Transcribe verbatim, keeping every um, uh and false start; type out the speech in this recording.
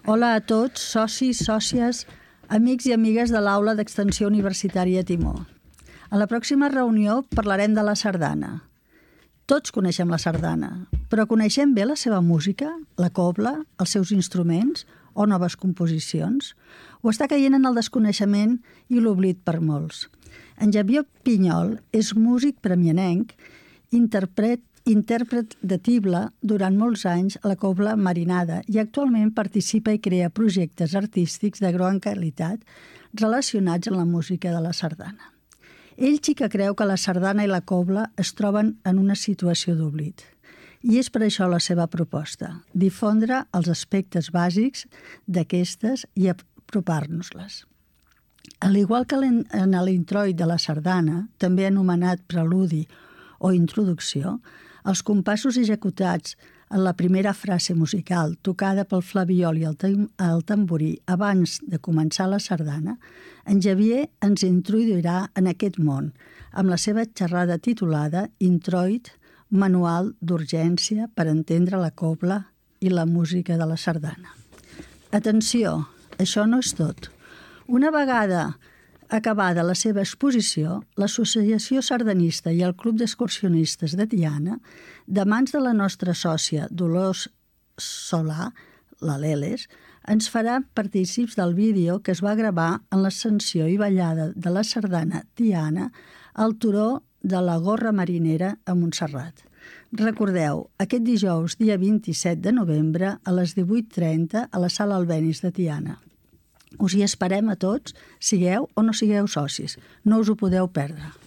Hola a tots, socis, sòcies, amics i amigues de l'Aula d'Extensió Universitària Timó. A la pròxima reunió parlarem de la sardana. Tots coneixem la sardana, però coneixem bé la seva música, la cobla, els seus instruments o noves composicions? O està caient en el desconeixement i l'oblit per molts? En Xavier Pinyol és músic premianenc, interpret intèrpret de tible durant molts anys a la cobla marinada i actualment participa i crea projectes artístics de gran qualitat relacionats amb la música de la sardana. Ell sí que creu que la sardana i la cobla es troben en una situació d'oblit. I és per això la seva proposta, difondre els aspectes bàsics d'aquestes i apropar-nos-les. Al igual que en l'introit de la sardana, també anomenat preludi o introducció, els compassos executats en la primera frase musical tocada pel flabiol i el, tam el tamborí abans de començar la sardana, en Xavier ens introduirà en aquest món amb la seva xerrada titulada Introit, manual d'urgència per entendre la cobla i la música de la sardana. Atenció, això no és tot. Una vegada acabada la seva exposició, l'Associació Sardanista i el Club d'Excursionistes de Tiana, de mans de la nostra sòcia Dolors Solà, la Leles, ens farà partícips del vídeo que es va gravar en l'ascensió i ballada de la sardana Tiana al turó de la Gorra Marinera a Montserrat. Recordeu, aquest dijous, dia vint-i-set de novembre, a les divuit trenta, a la Sala Albéniz de Tiana. Us hi esperem a tots, sigueu o no sigueu socis. No us ho podeu perdre.